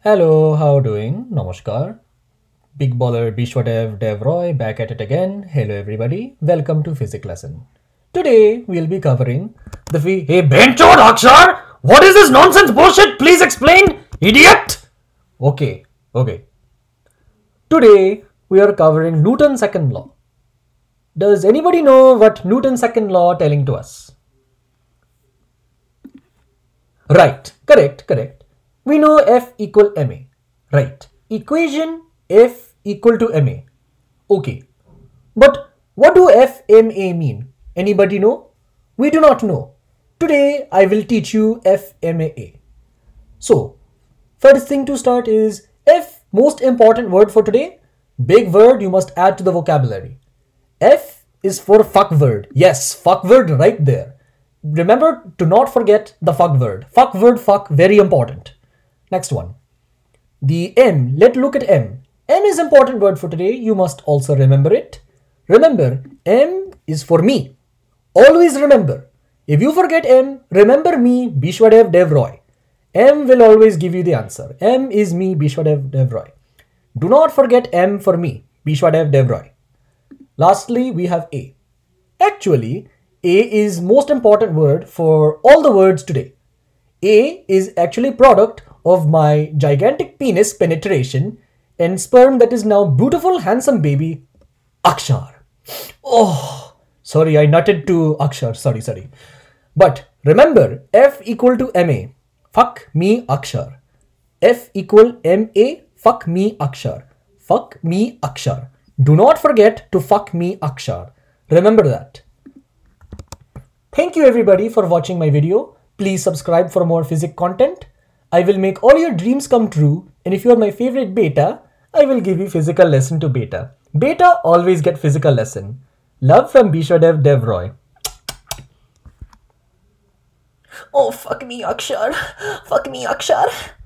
Hello, how doing? Namaskar. Big baller Bishwadev Dev Roy back at it again. Hello everybody. Welcome to physics lesson. Today we'll be covering Hey Benchod Akshar! What is this nonsense bullshit? Please explain, idiot! Okay. Today we are covering Newton's second law. Does anybody know what Newton's second law telling to us? Right, correct. We know F equal ma. Right. Equation F equal to ma. Okay. But what do FMA mean? Anybody know? We do not know. Today I will teach you FMA. So, first thing to start is F, most important word for today. Big word you must add to the vocabulary. F is for fuck word. Yes, fuck word right there. Remember to not forget the fuck word. Fuck word, fuck, very important. Next one. The M. Let's look at M. M is important word for today. You must also remember it. Remember, M is for me. Always remember. If you forget M, remember me, Bishwadev Dev Roy. M will always give you the answer. M is me, Bishwadev Dev Roy. Do not forget M for me, Bishwadev Dev Roy. Lastly, we have A. Actually, A is most important word for all the words today. A is actually product of my gigantic penis penetration and sperm that is now beautiful handsome baby Akshar. Oh, sorry, I nutted to Akshar. Sorry. But remember, F equal to MA. Fuck me Akshar. F equal MA. Fuck me Akshar. Fuck me Akshar. Do not forget to fuck me Akshar. Remember that. Thank you everybody for watching my video. Please subscribe for more physics content. I will make all your dreams come true, and if you are my favorite beta, I will give you physical lesson to beta. Beta always get physical lesson. Love from Bishwadev Dev Roy. Oh, fuck me Akshar. Fuck me Akshar.